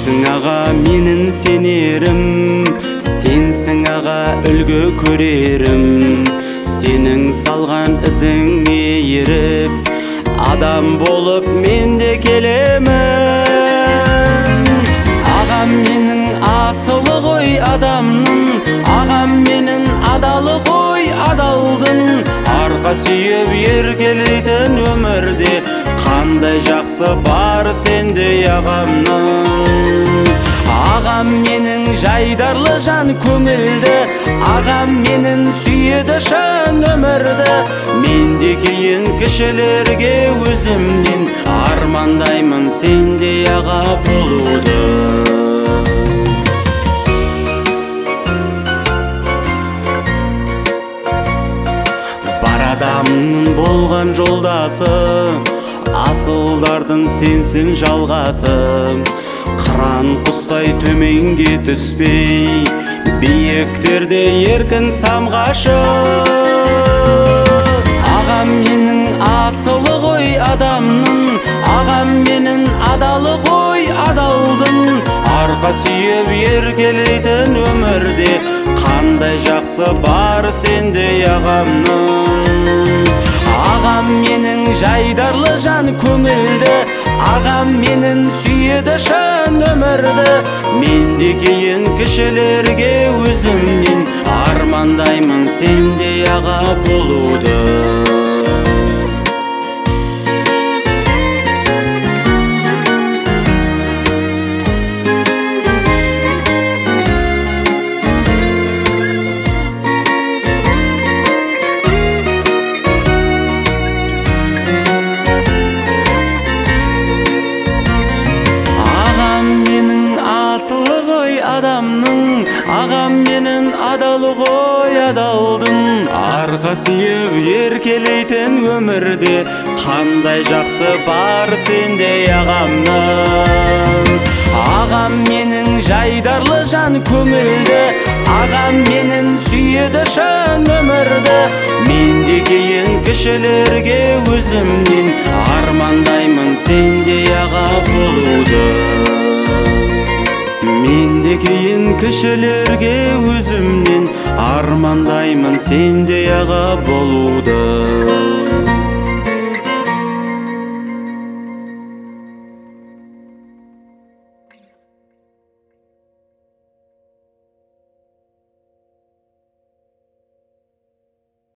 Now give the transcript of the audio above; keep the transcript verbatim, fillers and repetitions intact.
Сенсің аға менің сенерім, сенсің аға үлгі көрерім. Сенің салған ізіңе еріп, адам болып мен де келемін. Ағам менің асылы ғой адамның, ағам менің адалы ғой адалдың. Арқа сүйеп еркелейтін өмірде қандай жақсы бар сенде ағамның. Ағам менің жайдарлы жан көңілді, ағам менің сүйеді шын өмірді. Мен де кейін кішілерге өзімнен армандаймын сенде аға болуды. Адамның болған жолдасы, асылдардың сенсің жалғасы. Қыран құстай төменге түспей, биіктерде еркін самғашы. Ағам менің асылы ғой адамның, ағам менің адалы ғой адалдың. Арқа сүйеп еркелейтін өмірде қандай жақсы бар сенде ағамның. Ағам менің жайдарлы жан көңілді, ағам менің сүйеді шын өмірді. Мен де кейін кішілерге өзімнен армандаймын сенде аға болуды. Адамның, ағам менің адалы ғой адалдың. Арқа сүйеп еркелейтін өмірде қандай жақсы бар сенде ағамның. Ағам менің жайдарлы жан көңілді, ағам менің сүйеді шын өмірді. Мен де кейін кішілерге өзімнен армандаймын сенде аға болуды. Мен де кейін кішілерге өзімнен армандаймын сенде аға болуды.